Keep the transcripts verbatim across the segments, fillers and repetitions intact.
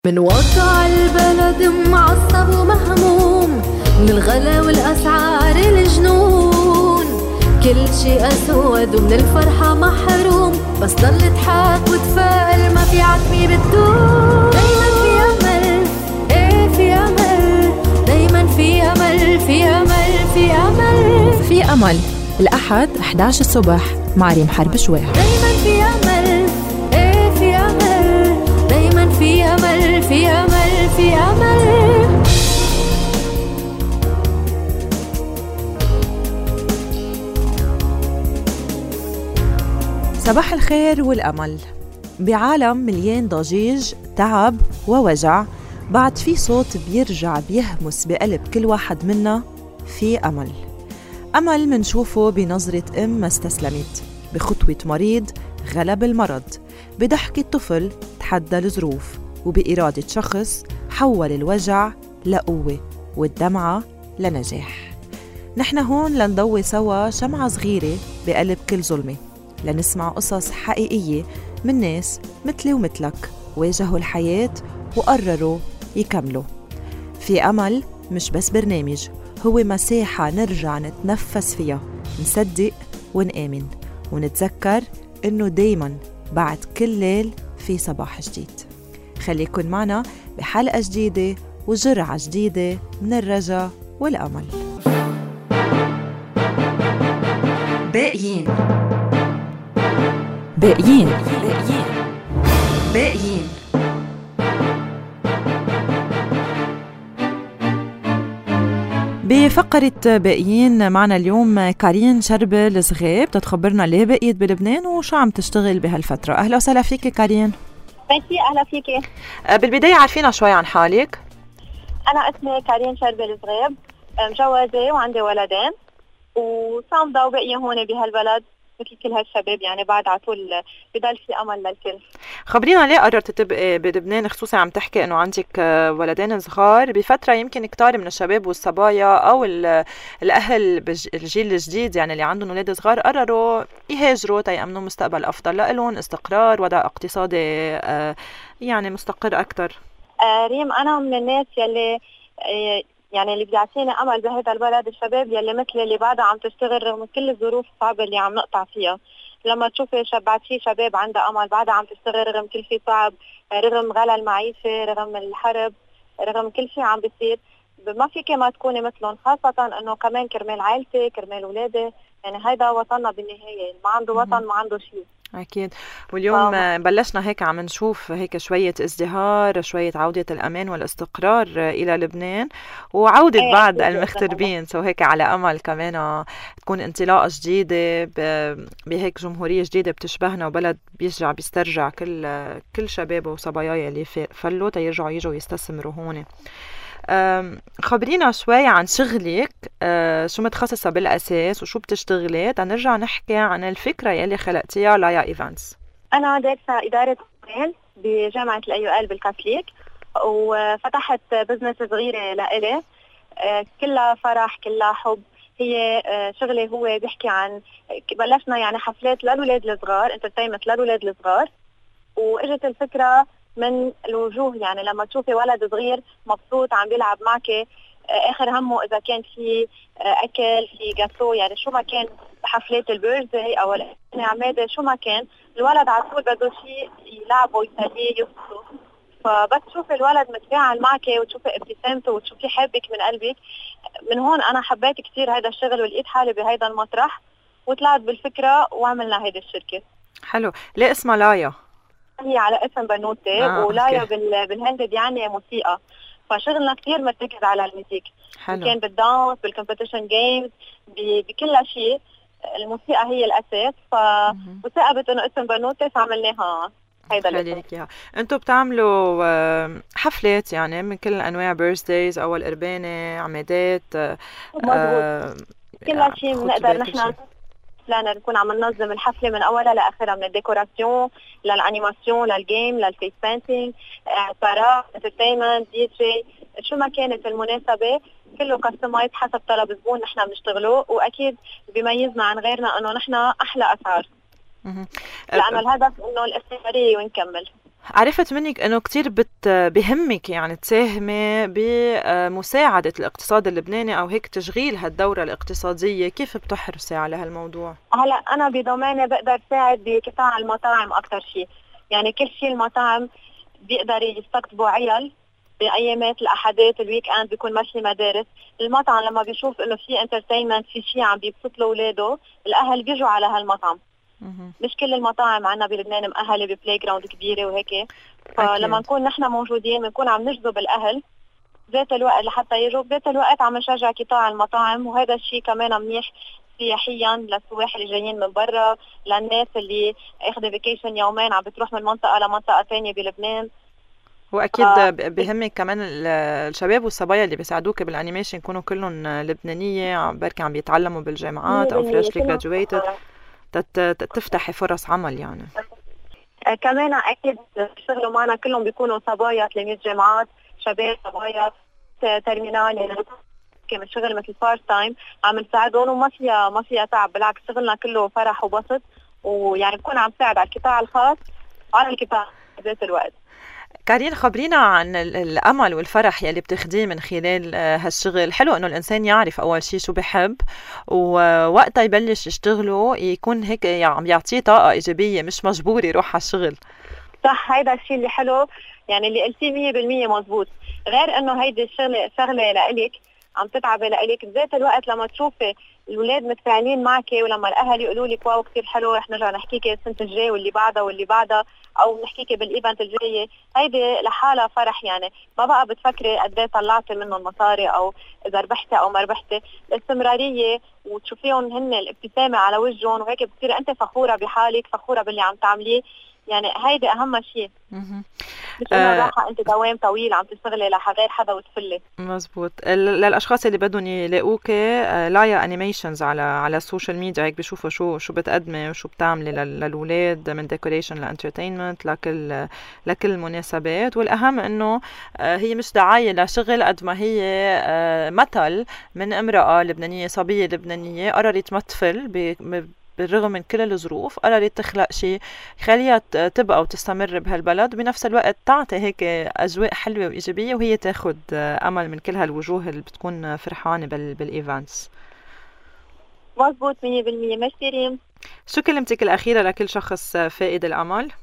من وضع البلد معصب ومهموم، من الغلا والأسعار الجنون، كل شي أسود ومن الفرحة محروم، بس ضل اضحك وتفائل، ما في عتمي بتدوم. دايما في أمل، ايه في أمل، دايما في أمل، في أمل، في أمل، في أمل. الأحد إحدى عشر الصبح مع ريم حرب شوي. دايما في أمل، ايه في أمل، دايما في أمل، في أمل، في أمل. صباح الخير والأمل. بعالم مليان ضجيج، تعب ووجع، بعد في صوت بيرجع بيهمس بقلب كل واحد منا، في أمل. أمل منشوفه بنظرة أم ما استسلمت، بخطوة مريض غلب المرض، بضحكة طفل تحدى الظروف، وبإرادة شخص حول الوجع لقوة والدمعة لنجاح. نحن هون لنضوي سوا شمعة صغيرة بقلب كل ظلمة، لنسمع قصص حقيقية من ناس مثلي ومثلك واجهوا الحياة وقرروا يكملوا. في أمل مش بس برنامج، هو مساحة نرجع نتنفس فيها، نصدق ونآمن، ونتذكر إنه دايماً بعد كل ليل في صباح جديد. خليكن معنا بحلقة جديدة وجرعة جديدة من الرجاء والأمل. باقيين باقيين باقيين باقيين بفقرة باقيين معنا اليوم كارين شربة الصغيب، تتخبرنا ليه بقيت بلبنان وشو عم تشتغل بهالفترة. أهلا وسهلا فيكي كارين. ماشي، أهلا فيكي. بالبداية عارفينا شوي عن حالك. أنا اسمي كارين شربة الصغيب، مجوزة وعندي ولدين وصامدة وبقية هون بهالبلد مثل كل هالشباب، يعني بعد على طول بضل في أمل للكل. خبرينا ليه قررت تبقي بلبنان، خصوصا عم تحكي انه عندك ولدين صغار بفترة يمكن كتار من الشباب والصبايا او الاهل بالجيل الجديد يعني اللي عندهم اولاد صغار قرروا يهاجروا تيأمنوا مستقبل افضل لهم، استقرار، وضع اقتصادي يعني مستقر اكتر. ريم، انا من الناس يلي يعني اللي بيعطيني امل بهذا البلد الشباب يلي مثلي اللي بعدها عم تشتغل رغم كل الظروف الصعبه اللي عم نقطع فيها. لما تشوفي شبعت في شباب عندها امل بعدها عم تشتغل رغم كل شيء صعب، رغم غلا المعيشه، رغم الحرب، رغم كل شيء عم بيصير، ما فيك ما تكوني مثلهم، خاصه انه كمان كرمال عائلتي كرمال اولادي، يعني هيدا وطننا بالنهايه، ما عنده وطن ما عنده شيء. أكيد. واليوم آه. بلشنا هيك عم نشوف هيك شوية ازدهار، شوية عودة الأمان والاستقرار إلى لبنان وعودة ايه بعض أكيد المغتربين، سو هيك على أمل كمان تكون انطلاقة جديدة بهيك جمهورية جديدة بتشبهنا وبلد بيرجع بيسترجع كل كل شبابه وصباياه اللي فلوا تيرجعوا يجوا يستثمروا هون. خبرينا شوي عن شغلك، شو متخصصة بالأساس وشو بتشتغلي، تنرجع نحكي عن الفكرة يلي خلقتيها لايا إيفنتس. أنا دارسة إدارة أعمال بجامعة الأي يو إل بالكاثوليك، وفتحت بزنس صغيرة لإلي كلها فرح كلها حب. هي شغلي هو بيحكي عن بلشنا يعني حفلات للولاد الصغار، انترتينمنت للولاد الصغار، واجت الفكرة من الوجوه، يعني لما تشوفي ولد صغير مبسوط عم بيلعب معك، اخر همه اذا كان في اكل في جاتو، يعني شو ما كان بحفلات البيرثدي او العماده شو ما كان، الولد على طول بده شيء يلعبه ويسليه يبسطه. فبس تشوفي الولد متفاعل معك وتشوفي ابتسامته وتشوفي حبك من قلبك، من هون انا حبيت كثير هذا الشغل ولقيت حالي بهذا المطرح وطلعت بالفكره وعملنا هيدي الشركه. حلو. ليه اسمها لايا؟ هي على اسم بنوتي، آه، ولايا بالهند يعني موسيقى، فشغلنا كتير مرتكز على الموسيقى. حلو. كان بالدانس بالكمبيتيشن جيمز بكل شيء، الموسيقى هي الأساس، فوثقبت إنه اسم بنوتي فعملناها هيدا الاسم. انتوا بتعملوا حفلات يعني من كل أنواع، بيرثديز أو القربانة، عمادات، مضبوط، كل شيء بنقدر نحن لأن نكون عم ننظم الحفلة من أولها لآخرها، من الديكوراسيون للأنيماسيون للجيم للفيس بانتينج، بارا، انترتينمنت، دي جي، شو ما كانت المناسبة كله كاستمايز حسب طلب الزبون نحن بنشتغله. وأكيد بيميزنا عن غيرنا إنه نحن أحلى أسعار، لأنه الهدف إنه الاستمرارية ونكمل. عرفت منك انه كتير بت بهمك يعني تساهمي بمساعدة الاقتصاد اللبناني او هيك تشغيل هالدورة الاقتصادية، كيف بتحرصي على هالموضوع؟ هلا انا بضماني بقدر ساعد بقطاع المطاعم اكثر شيء، يعني كل شيء المطاعم بيقدر يستقطبوا عيال بايامات الاحداث الويك اند، بيكون ماشي مدارس. المطعم لما بيشوف انه في انترتينمنت، في شيء عم بيبسط له اولاده، الاهل بيجوا على هالمطعم. مش كل المطاعم عنا بلبنان مأهله ببلاي جراوند كبيره وهيك، فلما نكون نحن موجودين بنكون عم نجذب الاهل ذات الوقت لحتى يجوا، بذات الوقت عم نشجع قطاع المطاعم. وهذا الشيء كمان منيح سياحيا للسواح اللي جايين من برا، للناس اللي اخذ فيكيشن يومين عم بتروح من منطقه لمنطقه ثانيه بلبنان. واكيد آه. بهمك كمان الشباب والصبايا اللي بيساعدوك بالانيميشن يكونوا كلهم لبنانيه، بركي عم بيتعلموا بالجامعات او فريشلي جرادويتد، تفتحي فرص عمل يعني. آه كمان اكيد بيشتغلوا معنا كلهم بيكونوا صبايا تلاميذ جامعات، شباب صبايا ترمينال، يعني كمان شغل مثل بارت تايم عم نساعدهم، وما فيها ما فيها تعب، بالعكس شغلنا كله فرح وبسط، ويعني بكون عم ساعد على القطاع الخاص وعلى القطاع بذات الوقت. كارين، خبرينا عن الأمل والفرح يلي بتاخديه من خلال هالشغل. حلو إنه الإنسان يعرف أول شيء شو بحب، ووقتها يبلش يشتغله يكون هيك عم يعطيه طاقة إيجابية، مش مجبور يروح على الشغل. صح، هيدا الشيء اللي حلو، يعني اللي قلتيه مية بالمية مزبوط. غير إنه هيدي الشغلة شغلة لإلك عم تتعبي لإلك، بذات الوقت لما تشوفي الولاد متفاعلين معك، ولما الأهل يقولوا لك واو كتير حلو، رح نرجع نحكيكي السنة الجاي واللي بعدها واللي بعدها، أو نحكيكي بالإيفنت الجاية، هيدي لحالها فرح. يعني ما بقى بتفكري قد ايه طلعتي منه المصاري أو إذا ربحتي أو ما ربحتي. الاستمرارية وتشوفيهم هن الابتسامة على وجههم، وهيك بتصير أنت فخورة بحالك، فخورة باللي عم تعمليه. يعني هيدي أهم شيء، مش إنه راحة أنت دوام طويل عم تشتغلي لغير حدا وتفلي. مزبوط. للأشخاص اللي بدهم يلاقوك، لايا أنيميشنز على على السوشيال ميديا، هيك بيشوفوا شو شو بتقدمي وشو بتعملي للولاد، من ديكوريشن لانترتينمنت لكل لكل المناسبات. والأهم إنه هي مش دعاية لشغل قد ما هي مثل من امرأة لبنانية، صبية لبنانية قررت تمثل ب بالرغم من كل الظروف، قررت تخلق شيء خليها تبقى وتستمر بهالبلد، وبنفس الوقت تعطي هيك أجواء حلوة وإيجابية، وهي تاخد أمل من كل هالوجوه اللي بتكون فرحانة بالإيفانتس. مزبوط مية بالمية. ميرسي ريم. شو كلمتك الأخيرة لكل شخص فائد الأمل؟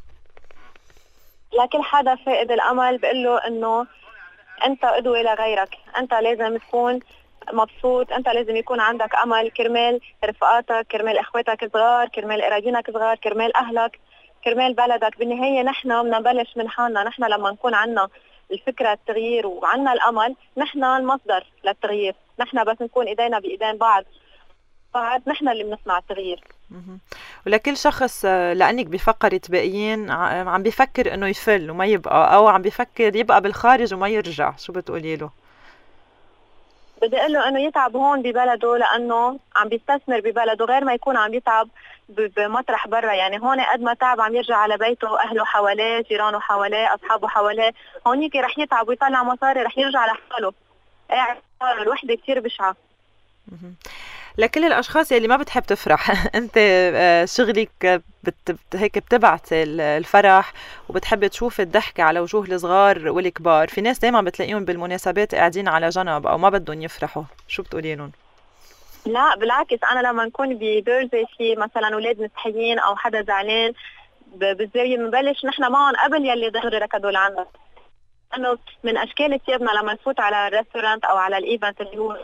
لكل حدا فائد الأمل بقول له إنه أنت قدوة لغيرك، أنت لازم تكون مبسوط، انت لازم يكون عندك امل كرمال رفقاتك، كرمال اخواتك صغار، كرمال قرايبينك صغار، كرمال اهلك، كرمال بلدك. بالنهايه نحن بدنا نبلش من حالنا. نحن لما نكون عندنا الفكره التغيير وعندنا الامل، نحن المصدر للتغيير. نحن بس نكون ايدينا بايدين بعض بعد، نحن اللي بنصنع التغيير. ولكل شخص لأنك بفكرت باقيين عم بيفكر انه يفل وما يبقى، او عم بيفكر يبقى بالخارج وما يرجع، شو بتقولي له؟ بدي اقول له انه يتعب هون ببلده، لانه عم بيستثمر ببلده غير ما يكون عم يتعب بمطرح برا. يعني هون قد ما تعب عم يرجع على بيته، اهله حواليه، جيرانه حواليه، اصحابه حواليه. هونيك رح يتعب ويطلع مصاري، رح يرجع لحاله قاعد حاله. الوحده كثير بشعه. لكل الاشخاص اللي ما بتحب تفرح، انت شغلك بت... هيك بتبعتي الفرح وبتحب تشوف الضحكه على وجوه الصغار والكبار. في ناس دايما بتلاقيهم بالمناسبات قاعدين على جنب او ما بدهم يفرحوا، شو بتقولي لهم؟ لا بالعكس، انا لما نكون ببيرثدي في مثلا اولاد مستحيين او حدا زعلان بالزاويه، بنبلش نحن معهم قبل يلي ضروري ركضوا لعنا. انه من اشكال ثيابنا لما نفوت على الريستورانت او على الايفنت اللي هو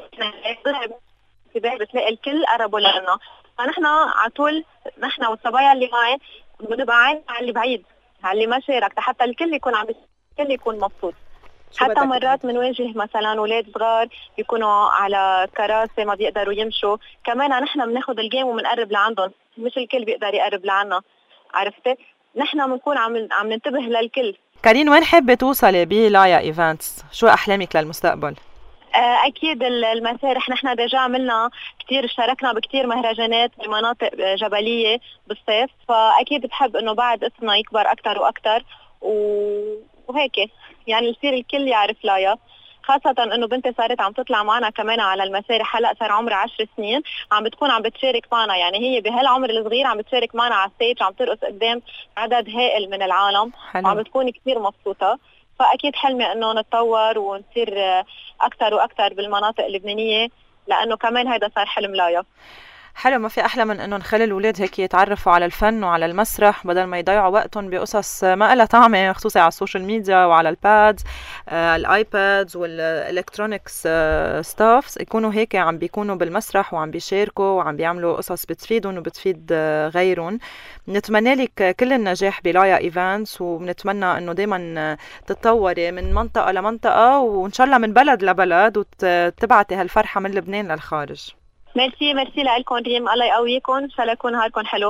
بتلاقي الكل قربوا لنا، فنحن على طول نحن والصبايا اللي معي بنبقى عين على اللي بعيد، على اللي ما شارك، حتى الكل يكون عم الكل يكون مبسوط. حتى مرات بنواجه مثلا اولاد صغار بيكونوا على كراسي ما بيقدروا يمشوا، كمان نحن بناخذ الجيم وبنقرب لعندهم، مش الكل بيقدر يقرب لعنا، عرفتي؟ نحن بنكون عم عم ننتبه للكل. كارين، وين حابه توصلي بلايا ايفنتس؟ شو احلامك للمستقبل؟ أكيد المسارح، نحن ديجا عملنا كتير، اشتركنا بكتير مهرجانات بمناطق جبلية بالصيف، فأكيد بحب إنه بعد اسمنا يكبر أكتر وأكتر وهيك، يعني يصير الكل يعرف لايا. خاصة انه بنتي صارت عم تطلع معنا كمان على المسارح، هلا صار عمرها عشر سنين، عم بتكون عم بتشارك معنا، يعني هي بهالعمر الصغير عم بتشارك معنا على الستيج، عم ترقص قدام عدد هائل من العالم. حلو. وعم بتكون كثير مبسوطة. فاكيد حلمي انه نتطور ونصير اكثر واكثر بالمناطق اللبنانية، لانه كمان هيدا صار حلم لايا. حلو، ما في أحلى من أنه نخلي الأولاد هيك يتعرفوا على الفن وعلى المسرح بدل ما يضيعوا وقتهم بقصص ما لها طعمة، خصوصا على السوشيال ميديا وعلى الباد آه الآيبادز والإلكترونيكس آه ستافز، يكونوا هيك عم بيكونوا بالمسرح وعم بيشاركوا وعم بيعملوا قصص بتفيدهم وبتفيد آه غيرهم. نتمنى لك كل النجاح بلايا إيفانتس، ونتمنى أنه دايما تتطوري من منطقة لمنطقة، وإن شاء الله من بلد لبلد، وتبعتي هالفرحة من لبنان للخارج. ميرسي ميرسي لكم ريم، الله يقويكم، ان شاء الله يكون نهاركم حلو.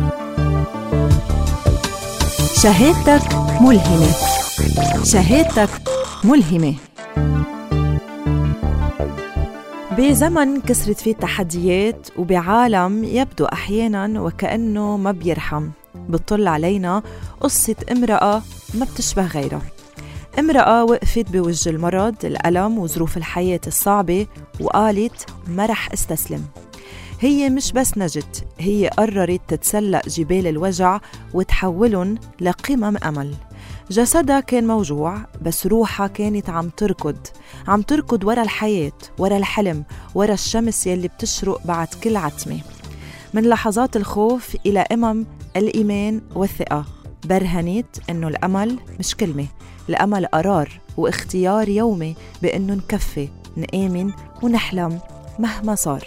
شهادتك ملهمة. شهادتك ملهمة. بزمن كسرت فيه التحديات، وبعالم يبدو أحياناً وكأنه ما بيرحم، بتطل علينا قصة امرأة ما بتشبه غيرها. امرأة وقفت بوجه المرض، الألم وظروف الحياة الصعبة، وقالت ما رح استسلم. هي مش بس نجت، هي قررت تتسلق جبال الوجع وتحولن لقمم أمل. جسدها كان موجوع، بس روحها كانت عم تركض، عم تركض ورا الحياة، ورا الحلم، ورا الشمس يلي بتشرق بعد كل عتمة. من لحظات الخوف إلى أمم الإيمان والثقة، برهنت إنه الأمل مش كلمة، الأمل قرار واختيار يومي بإنه نكفي، نآمن ونحلم مهما صار.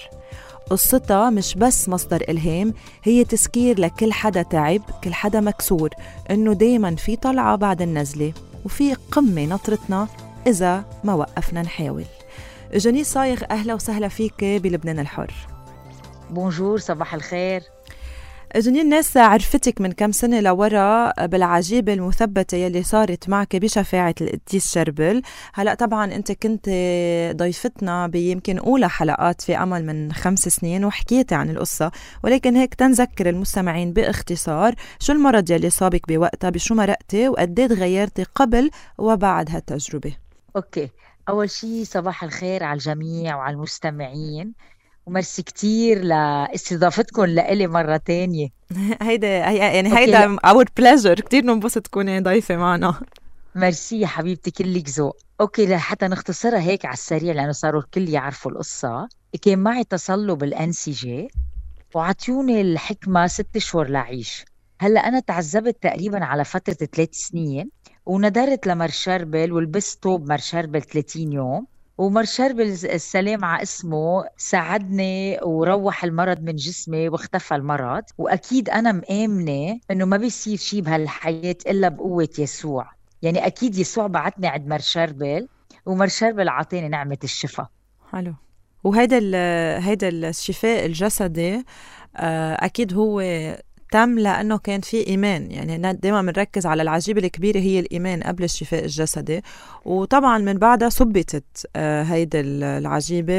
قصتها مش بس مصدر إلهام، هي تذكير لكل حدا تعب، كل حدا مكسور، إنه دايماً في طلعة بعد النزلة، وفي قمة نطرتنا إذا ما وقفنا نحاول. جوني صايغ، أهلا وسهلا فيك بلبنان الحر. بونجور، صباح الخير. جوني، الناس عرفتك من كم سنة لورا بالعجيبة المثبتة يلي صارت معك بشفاعة القديس شربل. هلأ طبعا أنت كنت ضيفتنا بيمكن أولى حلقات في أمل من خمس سنين وحكيتي عن القصة، ولكن هيك تنذكر المستمعين باختصار شو المرض يلي صابك بوقتها، بشو مرقتي، وقديه تغيرتي قبل وبعد هالتجربة. أوكي، أول شي صباح الخير على الجميع وعلى المستمعين، ومرسي كتير لاستضافتكم لإلي مرة تانية. هيدا يعني هيدا our pleasure، كتير ننبسط تكوني ضيفة معنا. ميرسي يا حبيبتي، كلك ذوق. اوكي، لحتى نختصرها هيك على السريع لأنه صاروا الكل يعرفوا القصة. كان معي تصلب الأنسجة وعطيوني الحكمة ست شهور لعيش. هلأ أنا تعذبت تقريبا على فترة ثلاث سنين، وندرت لمرشربل ولبست طوب مرشربل ثلاثين يوم، ومرشربل السلام على اسمه ساعدني وروح المرض من جسمي واختفى المرض. وأكيد أنا مآمنة إنه ما بيصير شيء بهالحياة إلا بقوة يسوع، يعني أكيد يسوع بعتني عند مرشربل، ومرشربل عطيني نعمة الشفاء. حلو. وهيدا هيدا الشفاء الجسدي أكيد هو تم لأنه كان في إيمان، يعني دائما بنركز على العجيبة الكبيرة هي الإيمان قبل الشفاء الجسدي، وطبعا من بعدها ثبتت هيدا العجيبة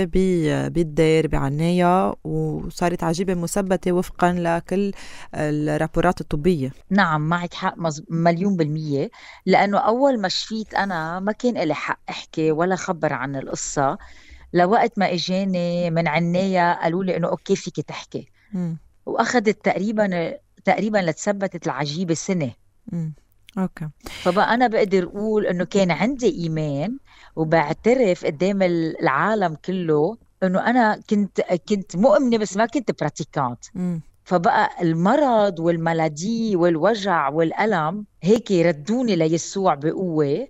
بالدير بعناية، وصارت عجيبة مثبتة وفقا لكل الرابورات الطبية. نعم، معك حق مليون بالمية، لأنه أول ما شفيت أنا ما كان لي حق أحكي ولا خبر عن القصة، لوقت ما إجاني من عناية قالوا لي إنه أوكي فيك تحكي. م. وأخذت تقريبا تقريبا لتثبتت العجيبة سنة. امم اوكي. فبقى أنا بقدر أقول إنه كان عندي إيمان، وبعترف قدام العالم كله إنه أنا كنت كنت مؤمنة بس ما كنت براتيكانت. فبقى المرض والملادي والوجع والألم هيك ردوني ليسوع بقوة،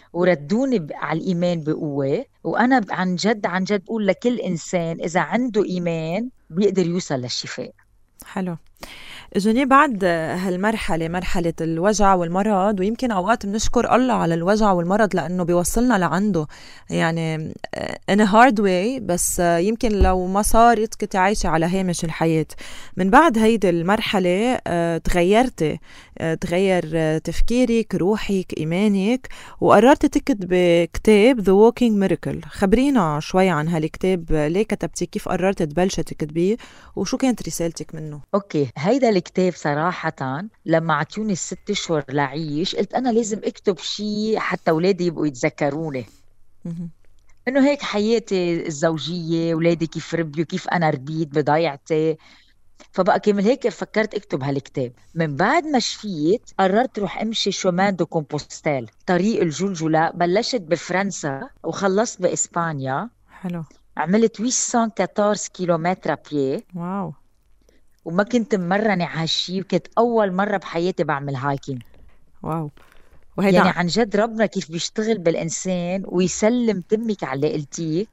وردوني على الإيمان بقوة. وأنا عن جد عن جد بقول لكل إنسان إذا عنده إيمان بيقدر يوصل للشفاء. حلو. جوني، بعد هالمرحلة، مرحلة الوجع والمرض، ويمكن أوقات بنشكر الله على الوجع والمرض لأنه بيوصلنا لعنده، يعني in a hard way، بس يمكن لو ما صارت كنت عايشة على هامش الحياة. من بعد هيدي المرحلة تغيرتي، تغير تفكيرك، روحك، إيمانك، وقررت تكتب كتاب The Walking Miracle. خبرينا شوي عن هالكتاب، ليه كتبتي، كيف قررت تبلشي تكتبيه، وشو كانت رسالتك منه؟ أوكي، هيدا الكتاب صراحة لما عطيوني الست اشهر لعيش قلت أنا لازم أكتب شيء حتى أولادي يبقوا يتذكروني. انه هيك حياتي الزوجيه، اولادي كيف ربيوا، كيف انا ربيت بضيعتي. فبقى كمل هيك فكرت اكتب هالكتاب. من بعد ما شفيت قررت روح امشي شومان دو كومبوستيل، طريق الجلجلة. بلشت بفرنسا وخلصت باسبانيا. حلو. عملت ثمانمية وأربعطعش كيلومتر بيه، واو. وما كنت مرنة على هالشي، وكنت اول مرة بحياتي بعمل هايكينج. واو. وهيدا يعني عن جد ربنا كيف بيشتغل بالإنسان ويسلم تمك على اللي قلتيه،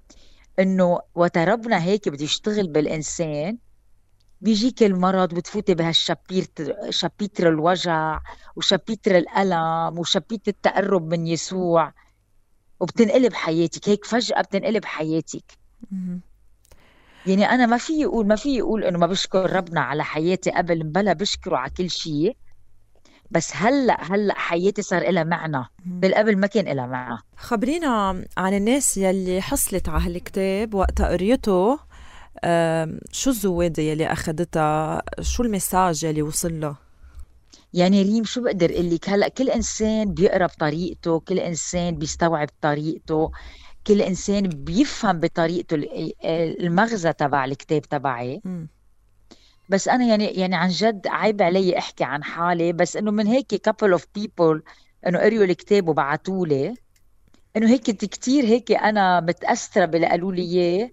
إنه وتربنا هيك بده يشتغل بالإنسان. بيجيك المرض وتفوتي بهالشابيتر، شابيتر الوجع وشابيتر الألم وشابيتر التقرب من يسوع، وبتنقلب حياتك هيك فجأة، بتنقلب حياتك. مهم. يعني أنا ما في يقول ما في يقول إنه ما بشكر ربنا على حياتي قبل، بلا بشكره على كل شيء. بس هلأ هلأ حياتي صار لها معنى، بالقبل ما كان لها معنى. خبرينا عن الناس يلي حصلت على هالكتاب وقت قريته. آم، شو الزوادة يلي أخدتها؟ شو المساج يلي وصل له؟ يعني ريم شو بقدر اقول لك، هلا كل انسان بيقرا بطريقته، كل انسان بيستوعب طريقته، كل انسان بيفهم بطريقته المغزى تبع الكتاب تبعي. مم. بس انا يعني يعني عن جد عيب علي احكي عن حالي، بس انه من هيك couple of people انه قريوا الكتاب وبعتوا لي، انه هيك كنت كتير هيك انا متاثره باللي قالوا لي اياه،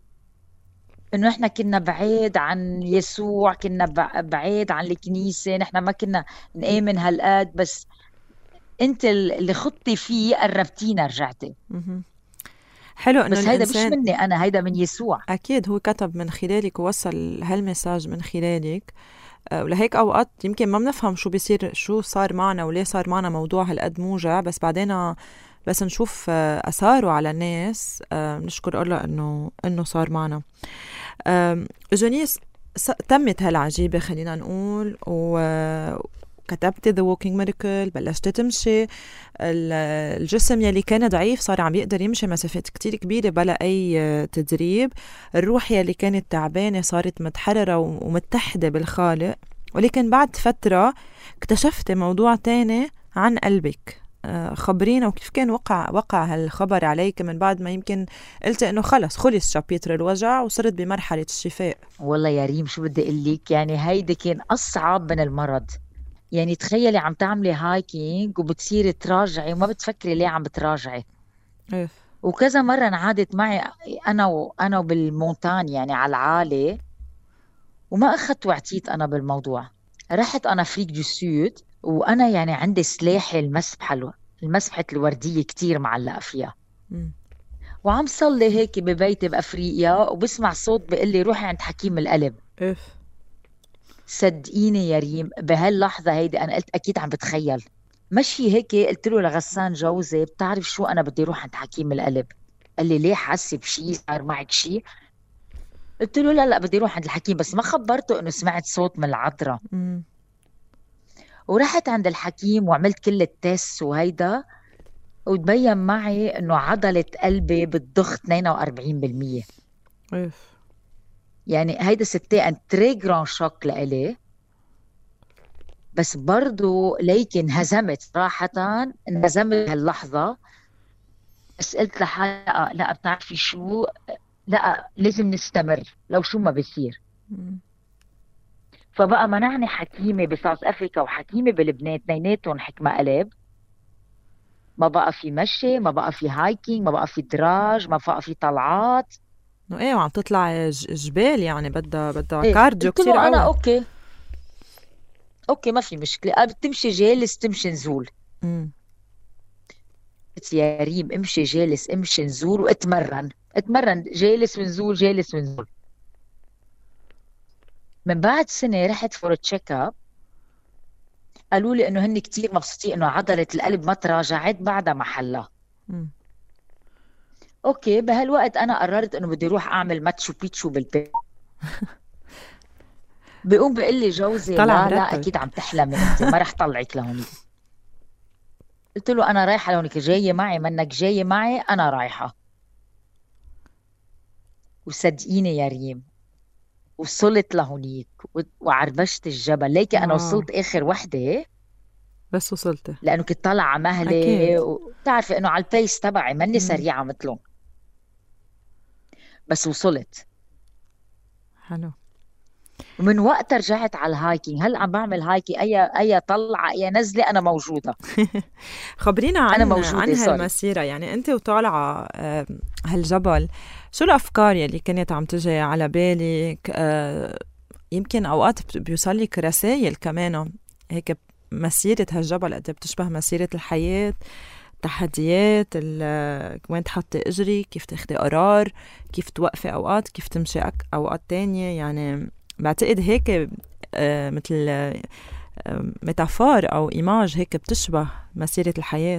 انه احنا كنا بعيد عن يسوع، كنا بع- بعيد عن الكنيسه، نحن ما كنا نآمن هالقد، بس انت اللي خطي فيه قربتينا رجعتي. مهم. حلو إنه بس هيدا مش الإنسان مني انا، هيدا من يسوع. أكيد هو كتب من خلالك ووصل هالمساج من خلالك. أه، ولهيك أوقات يمكن ما بنفهم شو بيصير، شو صار معنا وليه صار معنا موضوع هالقد موجع، بس بعدين بس نشوف آه، أثاره على الناس، آه، نشكر الله إنه إنه صار معنا. آم، جونيس، س- تمت هالعجيبة خلينا نقول، وكتبت The Walking Miracle، بلشت تمشي. ال- الجسم يلي كان ضعيف صار عم يقدر يمشي مسافات كتير كبيرة بلا أي آه، تدريب. الروح يلي كانت تعبانة صارت متحررة و- ومتحدة بالخالق. ولكن بعد فترة اكتشفت موضوع تاني عن قلبك. آه، خبرينا وكيف كان وقع وقع هالخبر عليك من بعد ما يمكن قلت انه خلص خلص شابيتر الوجع وصرت بمرحلة الشفاء. والله يا ريم شو بدي اقول لك، يعني هيدا كان اصعب من المرض. يعني تخيلي عم تعملي هايكينج وبتصيري تراجعي وما بتفكري ليه عم بتراجعي. ايه. وكذا مرة انعادت معي انا وانا بالمونتان يعني على العالي، وما اخذت وعتيت انا بالموضوع. رحت انا افريق دو سود، وانا يعني عندي سلاحي المسبحة الو- المسبحة الوردية كتير معلقة فيها. مم. وعم صلي هيك ببيتي بأفريقيا، وبسمع صوت بيقول لي روحي عند حكيم القلب. ايه. صدقيني يا ريم بهاللحظة هيدي أنا قلت أكيد عم بتخيل. مشي هيك قلت له لغسان جوزي بتعرف شو أنا بدي روح عند حكيم القلب. قال لي ليه، حاسة بشي، صار معك شي؟ قلت له لا لا بدي روح عند الحكيم، بس ما خبرته إنه سمعت صوت من العذراء. مم. ورحت عند الحكيم وعملت كل التست وهيدا، وتبين معي إنه عضلة قلبي بتضخ اثنين وأربعين بالمية. ايه. يعني هيدا ستي ان تري جران شوك لإلي. بس برضو ليكن انهزمت صراحة، انهزمت هاللحظة. بس قلت لحالي لا لا بتعرفي شو، لا لازم نستمر لو شو ما بيصير. مم. فبقى منعني حكيمة بساوث افريكا وحكيمة بلبنان، اثنيناتهم حكمة قلب. ما بقى في مشي، ما بقى في هايكينج، ما بقى في دراج، ما بقى في طلعات. انه ايه وعم تطلع ج- جبال، يعني بدها بدها إيه. كارديو قلت كتير له انا قوي. اوكي اوكي ما في مشكلة، قال بتمشي جالس تمشي نزول. مم. قلت يا ريم امشي جالس امشي نزول واتمرن، اتمرن جالس ونزول جالس ونزول. من بعد سنة رحت فور تشيك اب، قالوا لي انه هن كتير مبسوطين انه عضلة القلب ما تراجعت بعدها محلها. مم. اوكي بهالوقت انا قررت انه بدي اروح اعمل ماتشو بيتشو بالبيت. بيقوم بيقول لي جوزي طلع لا لا مرتب. اكيد عم تحلمي انت، ما رح طلعك لهونيك. قلت له انا رايحة لهونيك، جاية معي منك جاية معي، انا رايحة. وصدقيني يا ريم وصلت لهونيك و- وعربشت الجبل. ليكي انا واو. وصلت اخر وحده بس وصلت. لانه كنت طالعه مهلي، أكيد. وبتعرفي انه على البيس تبعي ماني مم. سريعه مثلهم. بس وصلت. حلو. ومن وقت رجعت على الهايكينج، هلا عم بعمل هايكي، اي اي طلعه اي نزله انا موجوده. خبرينا عن أنا موجودة عن صار. هالمسيرة، يعني أنت وطالعة آه، هالجبل، شو الأفكار يلي كانت عم تجي على بالك؟ آه، يمكن أوقات بيوصل لك رسائل كمان هيك. مسيرة هالجبل قد بتشبه مسيرة الحياة، تحديات، ال- وين تحطي اجري، كيف تاخدي قرار، كيف توقفي اوقات، كيف تمشي أك- اوقات تانية. يعني بعتقد هيك آه، مثل آه، ميتافور او ايماج هيك بتشبه مسيرة الحياة.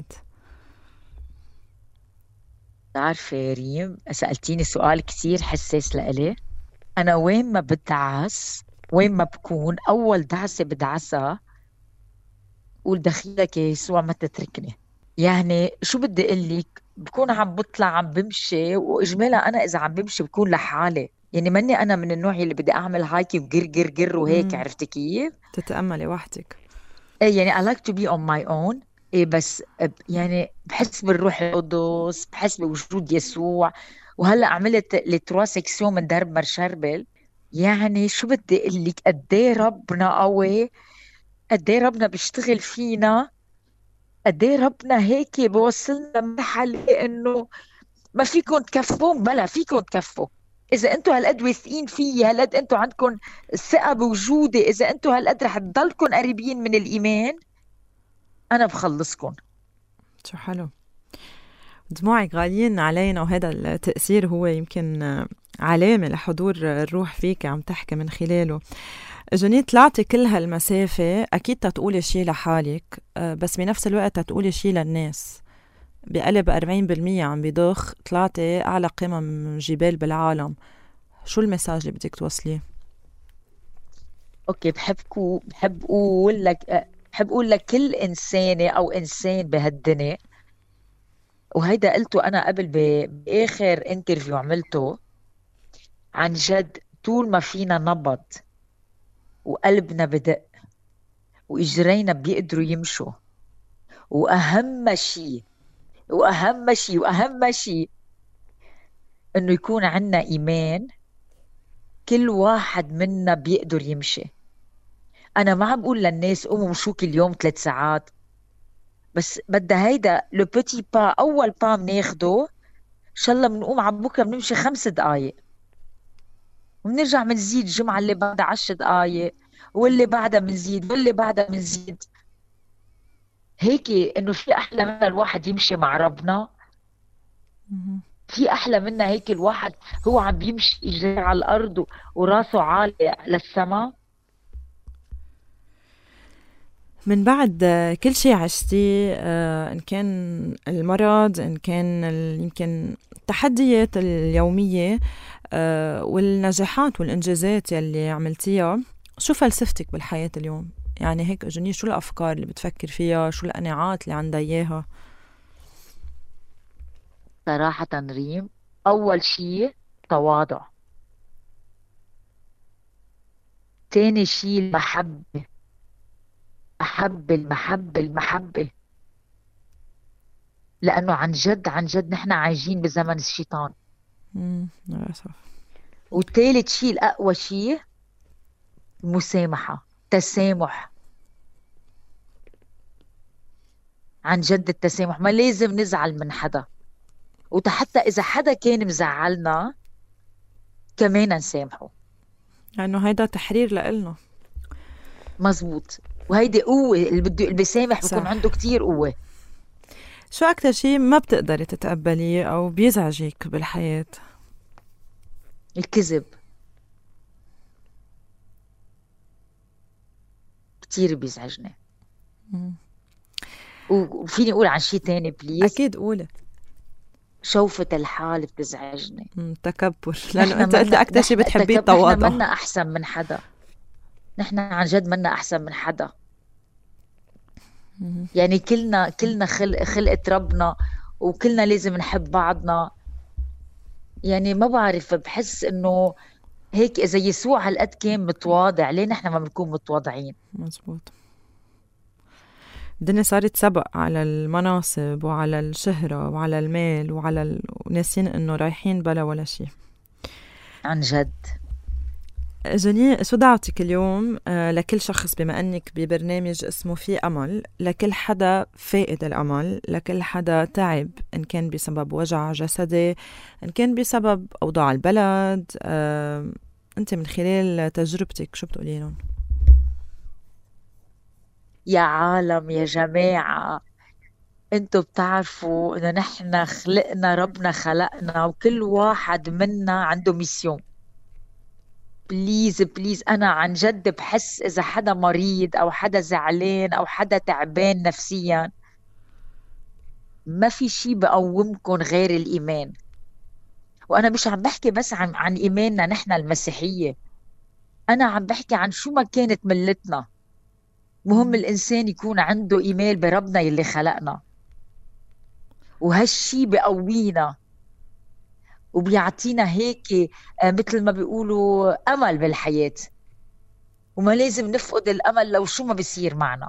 عارفة يا ريم، سألتيني سؤال كتير حساس لإلي. أنا وين ما بدعس، وين ما بكون، أول دعسة بدعسها قول دخيلك يا يسوع ما تتركني. يعني شو بدي أقول لك، بكون عم بطلع عم بمشي، وإجمالا أنا إذا عم بمشي بكون لحالي، يعني ماني أنا من النوع اللي بدي أعمل هايكي وقر قر قر وهيك، مم. عرفتي كيف؟ تتأملي وحدك. إيه يعني I like to be on my own. إيه بس ب- يعني بحس بالروح القدس، بحس بوجود يسوع. وهلا عملت التروا سيكسيون من درب مرشربل. يعني شو بدي اقول لك، قد ايه ربنا قوي، قد ايه ربنا بيشتغل فينا، قد ايه ربنا هيك بوصلنا لمرحله انه ما فيكم تكفوا، بلا فيكم تكفوا. اذا انتم هالقد واثقين فيي، هالقد انتم عندكم الثقه بوجودي، اذا انتم هالقد رح تضلكم قريبين من الايمان، انا بخلصكم. شو حلو. دموعك غاليين علينا، وهذا التأثير هو يمكن آه، علامة لحضور الروح فيك عم تحكي من خلاله. جوني طلعتي كل هالمسافة أكيد تتقولي شي لحالك، آه، بس بنفس الوقت تتقولي شي للناس. بقلب أربعين بالمية عم بيضخ، طلعتي أعلى قمم جبال بالعالم. شو المساج اللي بدك توصليه؟ اوكي، بحبكو بحب اقول لك أه، بحب اقول لك كل انسانه او انسان بهالدنيا، وهيدا قلته انا قبل ب- باخر انترفيو عملته. عن جد، طول ما فينا نبض وقلبنا بدق واجرينا بيقدروا يمشوا، واهم شيء واهم شيء واهم شيء انه يكون عنا ايمان، كل واحد منا بيقدر يمشي. انا ما عم بقول للناس قوموا مشوا كل يوم ثلاث ساعات، بس بدها هيدا لو بوتي با، اول با بناخده ان شاء الله بنقوم على بكره بنمشي خمس دقائق، وبنرجع بنزيد الجمعه اللي بعدها عشر دقائق، واللي بعدها بنزيد، واللي بعدها بنزيد. هيك انه في احلى من الواحد يمشي مع ربنا؟ في احلى منا هيك الواحد هو عم بيمشي اجري على الارض وراسه عالي للسما؟ من بعد آه، كل شيء عشتي، آه، إن كان المرض، إن كان ال- يمكن التحديات اليومية، آه، والنجاحات والإنجازات يلي عملتيها، شو فلسفتك بالحياة اليوم؟ يعني هيك أجني، شو الأفكار اللي بتفكر فيها؟ شو القناعات اللي عندها إياها؟ صراحه ريم، اول شيء تواضع، تاني شيء المحبه، محبه المحبه المحبه. لانه عن جد عن جد نحن عايشين بزمن الشيطان. مم، للأسف. وثالث شيء الاقوى شيء المسامحه، تسامح. عن جد التسامح، ما لازم نزعل من حدا، وحتى اذا حدا كان مزعلنا كمان نسامحه. لأنه هيدا تحرير لإلنا. مزبوط. وهيدي قوة، اللي بده اللي بيسامح بيكون صح. عنده كتير قوة. شو أكتر شيء ما بتقدري تتقبليه أو بيزعجك بالحياة؟ الكذب كتير بيزعجني. مم. وفيني اقول عن شيء تاني بليز؟ أكيد قولي. شوفة الحال بتزعجني. مم، تكبر، لأنه نحن أنت قلت منا أكتر شيء نحن بتحبيه تكب... نحن التواضع. منا احسن من حدا، نحن عن جد منا احسن من حدا. مم. يعني كلنا كلنا خلق خلقة ربنا، وكلنا لازم نحب بعضنا. يعني ما بعرف، بحس انه هيك اذا يسوع هالقد كان متواضع، ليه نحن ما بنكون متواضعين؟ مزبوط. الدنيا صارت سبق على المناصب وعلى الشهرة وعلى المال وعلى ال... وناسين إنه رايحين بلا ولا شيء. عن جد. جني، شو دعوتك اليوم آه لكل شخص، بما أنك ببرنامج اسمه في أمل، لكل حدا فائد الأمل، لكل حدا تعب، إن كان بسبب وجع جسدي، إن كان بسبب أوضاع البلد، آه أنت من خلال تجربتك شو بتقولي لهم؟ يا عالم، يا جماعة، انتوا بتعرفوا انه نحن خلقنا، ربنا خلقنا وكل واحد منا عنده ميسيون. بليز بليز، أنا عن جد بحس إذا حدا مريض أو حدا زعلان أو حدا تعبان نفسيا، ما في شي بقومكم غير الإيمان. وأنا مش عم بحكي بس عن, عن إيماننا نحن المسيحية، أنا عم بحكي عن شو ما كانت ملتنا. مهم الإنسان يكون عنده إيمان بربنا يلي خلقنا، وهالشي بقوينا وبيعطينا هيك مثل ما بيقولوا أمل بالحياة، وما لازم نفقد الأمل لو شو ما بيصير معنا.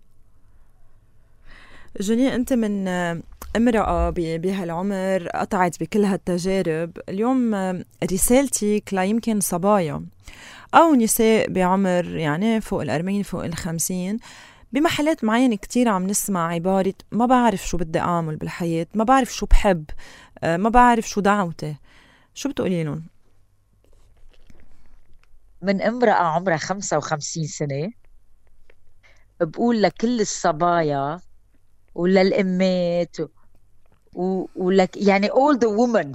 جني، أنت من امرأة بهالعمر قطعت بكل هالتجارب، اليوم رسالتك لا يمكن صبايا أو نساء بعمر يعني فوق الأربعين فوق الخمسين، بمحلات معينة كتير عم نسمع عبارة ما بعرف شو بدي أعمل بالحياة، ما بعرف شو بحب، ما بعرف شو دعوتي. شو بتقولي لهم؟ من امرأة عمرها خمسة وخمسين سنة بقول لكل الصبايا وللأمات و... ولك يعني all the women،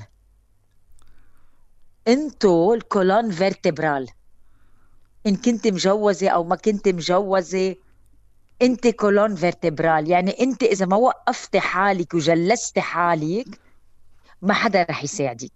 انتو الكولون فيرتبرال. إن كنت مجوزة أو ما كنت مجوزة، انت كولون فيرتبرال. يعني انت إذا ما وقفتي حالك وجلستي حالك ما حدا رح يساعدك.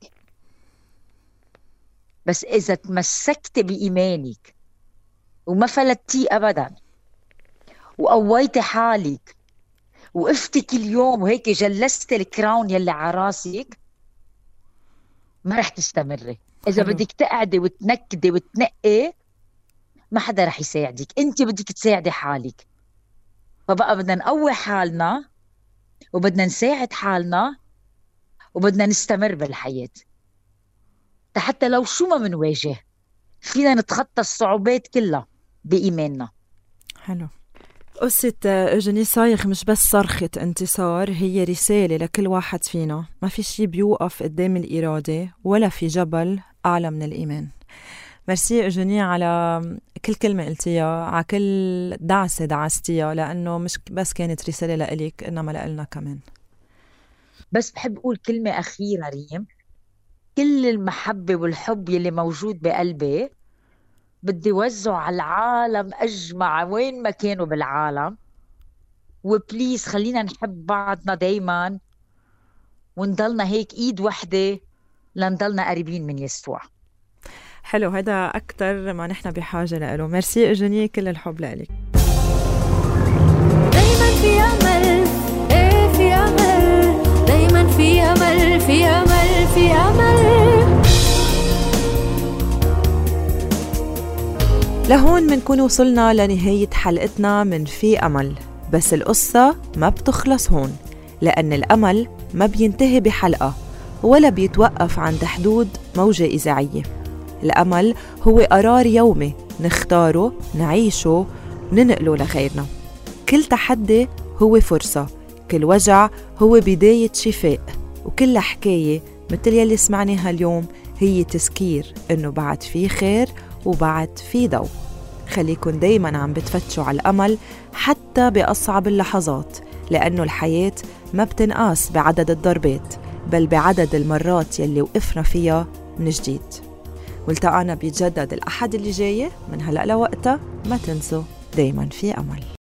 بس إذا تمسكتي بإيمانك وما فلتيه أبدا وقويتي حالك وقفتي كل يوم وهيك جلستي الكراون يلي على راسك، ما رح تستمري. إذا حلو. بدك تقعدي وتنكدي وتنقي ما حدا رح يساعدك، انت بدك تساعدي حالك. فبقى بدنا نقوي حالنا وبدنا نساعد حالنا وبدنا نستمر بالحياة، حتى لو شو ما منواجه فينا نتخطى الصعوبات كلها بإيماننا. حلو. قصة جني صايغ مش بس صرخة انتصار، هي رسالة لكل واحد فينا. ما في شي بيوقف قدام الإرادة ولا في جبل أعلى من الإيمان. ميرسي جني على كل كلمة قلتيها، على كل دعسة دعستيها، لأنه مش بس كانت رسالة لإلك إنما لإلنا كمان. بس بحب أقول كلمة أخيرة ريم، كل المحبة والحب يلي موجود بقلبي بدي وزعه على العالم أجمع وين ما كانوا بالعالم. وبليز خلينا نحب بعضنا دايما ونضلنا هيك إيد وحدة لنضلنا قريبين من يسوع. حلو، هذا أكتر ما نحن بحاجة له. ميرسي جني، كل الحب لك. دايما في أمل، إيه في أمل، دايما في أمل، في أمل، في أمل. لهون منكون وصلنا لنهاية حلقتنا من في أمل، بس القصة ما بتخلص هون، لأن الأمل ما بينتهي بحلقة ولا بيتوقف عند حدود موجة إذاعية. الأمل هو قرار يومي نختاره، نعيشه، ننقله لغيرنا. كل تحدي هو فرصة، كل وجع هو بداية شفاء، وكل حكاية مثل يلي سمعناها اليوم هي تذكير إنه بعد في خير وبعد في ضوء. خليكن دايماً عم بتفتشوا على الأمل حتى بأصعب اللحظات، لأنه الحياة ما بتنقاس بعدد الضربات بل بعدد المرات يلي وقفنا فيها من جديد. والتقانا بيتجدد الأحد اللي جاي من هلأ لوقتها. ما تنسوا دايماً في أمل.